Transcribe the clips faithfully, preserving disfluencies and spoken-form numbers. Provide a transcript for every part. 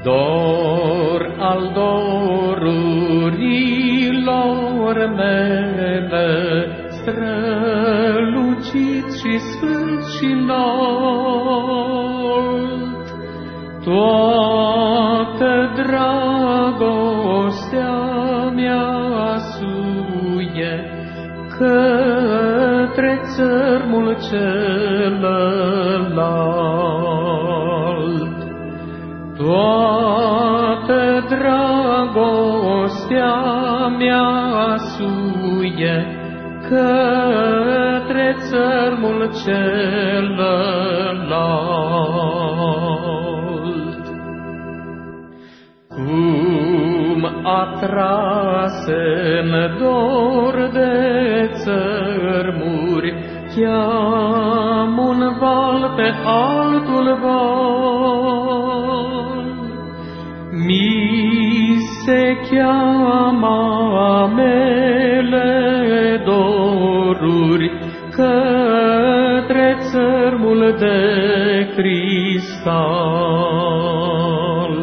Dor al dorurilor mele, strălucit și sfânt și înalt, toată dragostea mea suie către țărmul celălalt. Toată dragostea mea suie către țărmul celălalt. Cum atrase-n dor de țărmuri, cheam un val pe altul val, mi se cheamă mele doruri către țărmul de cristal.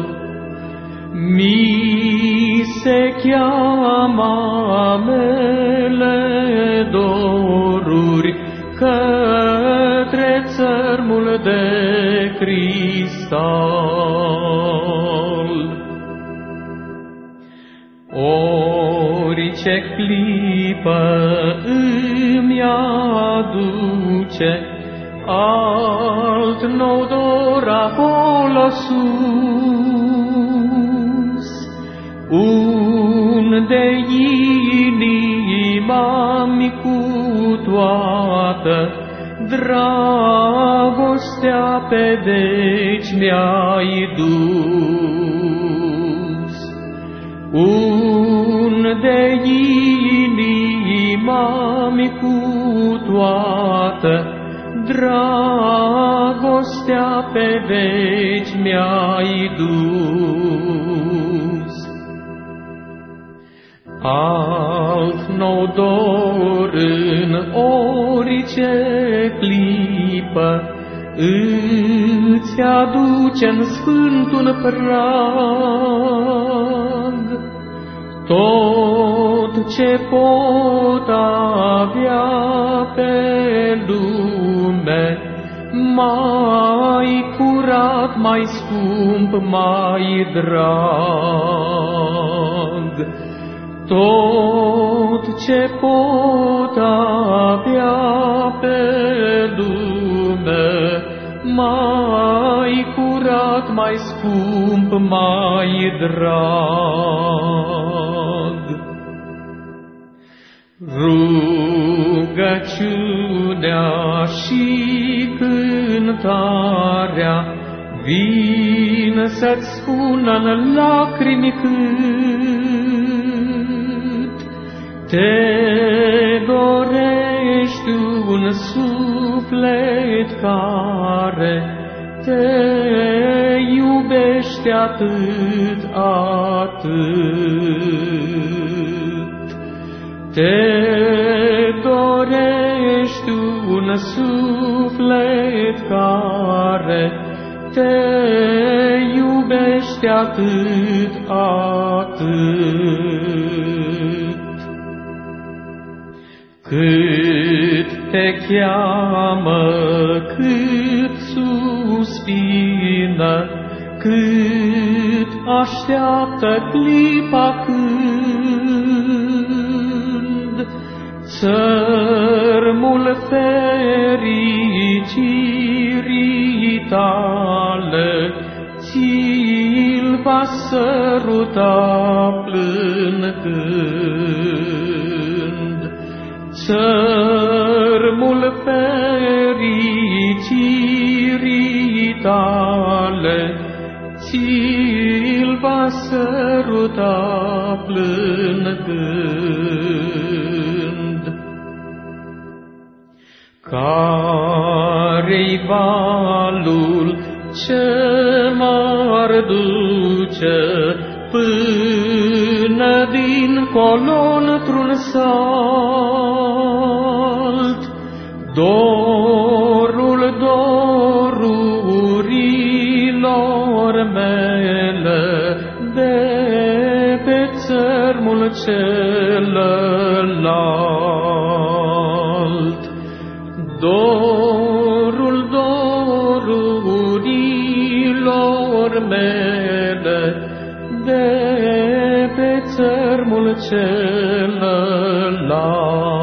Mi se cheamă mele doruri către țărmul de cristal. Orice clipă îmi aduce alt nou dor acolo sus, unde inima-mi cu toată dragostea pe deci mi-ai dus, unde inima-mi cu toată dragostea pe veci mi-ai dus. Alt nou dor în orice clipă îți aduce-n sfântul prag, tot ce pot avea pe lume, mai curat, mai scump, mai drag. Tot ce pot avea pe lume, mai curat, mai scump, mai drag. Rugăciunea și cântarea vin să-ți spună-n lacrimi cât te dorești un suflet care te iubește atât, atât. Te dorești un suflet care te iubește atât, atât. Cât te cheamă, cât suspină, cât așteaptă clipa când țărmul fericirii tale ți-l va săruta plângând. Țărmul fericirii tale ți-l va săruta plângând. Care-i valul ce m-ar duce până dincolo într-un salt? Dorul dorurilor dorurilor mele de pe țărmul celălalt. Dorul dorurilor mele de pe țărmul celălalt.